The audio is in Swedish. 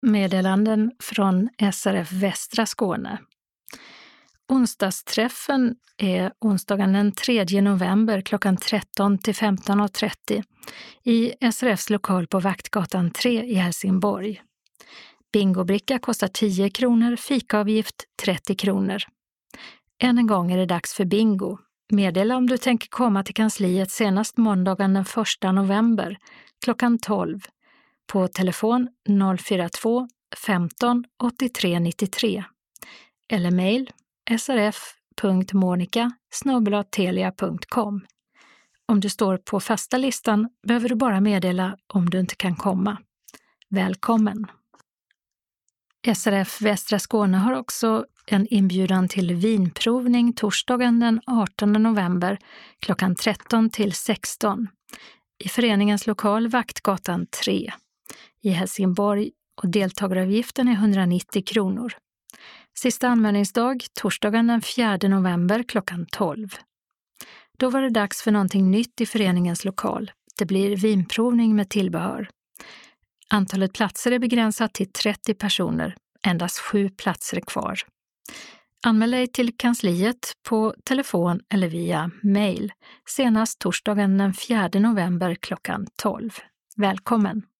Meddelanden från SRF Västra Skåne. Onsdagsträffen är onsdagen den 3 november klockan 13 till 15.30 i SRFs lokal på Vaktgatan 3 i Helsingborg. Bingobricka kostar 10 kronor, fikaavgift 30 kronor. Än en gång är det dags för bingo. Meddela om du tänker komma till kansliet senast måndagen den 1 november klockan 12 på telefon 042 15 83 93 eller mejl srf.monica@telia.com. Om du står på fasta listan behöver du bara meddela om du inte kan komma. Välkommen! SRF Västra Skåne har också en inbjudan till vinprovning torsdagen den 18 november klockan 13 till 16 i föreningens lokal Vaktgatan 3 i Helsingborg och deltagaravgiften är 190 kronor. Sista anmälningsdag torsdagen den 4 november klockan 12. Då var det dags för någonting nytt i föreningens lokal. Det blir vinprovning med tillbehör. Antalet platser är begränsat till 30 personer. Endast 7 platser är kvar. Anmäl dig till kansliet på telefon eller via mejl senast torsdagen den 4 november klockan 12. Välkommen!